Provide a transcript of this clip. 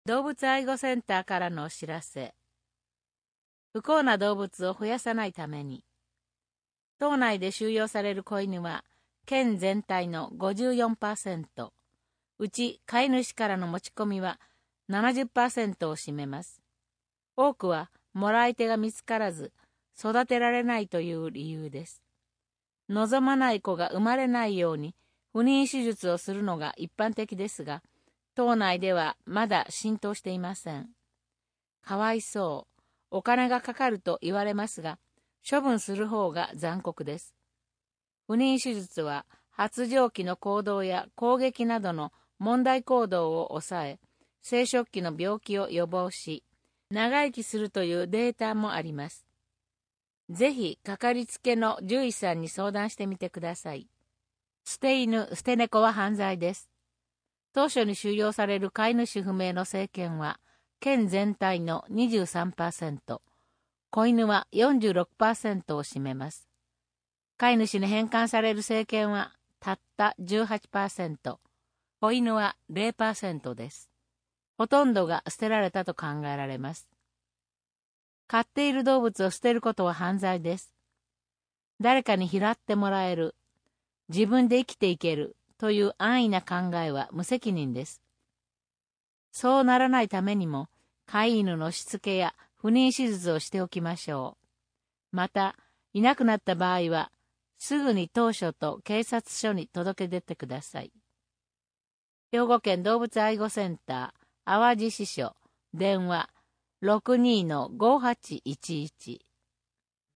動物愛護センターからのお知らせ。不幸な動物を増やさないために、島内で収容される子犬は、県全体の 54%、うち飼い主からの持ち込みは 70% を占めます。多くは、もらい手が見つからず、育てられないという理由です。望まない子が生まれないように、不妊手術をするのが一般的ですが、島内ではまだ浸透していません。かわいそう。お金がかかると言われますが、処分する方が残酷です。不妊手術は発情期の行動や攻撃などの問題行動を抑え、生殖器の病気を予防し、長生きするというデータもあります。ぜひ、かかりつけの獣医さんに相談してみてください。捨て犬、捨て猫は犯罪です。当初に収容される飼い主不明の生検は、県全体の 23%、子犬は 46% を占めます。飼い主に返還される生検はたった 18%、子犬は 0% です。ほとんどが捨てられたと考えられます。飼っている動物を捨てることは犯罪です。誰かに拾ってもらえる、自分で生きていけるという安易な考えは無責任です。そうならないためにも、飼い犬のしつけや不妊手術をしておきましょう。また、いなくなった場合は、すぐに当署と警察署に届け出てください。兵庫県動物愛護センター、淡路支所、電話 62-5811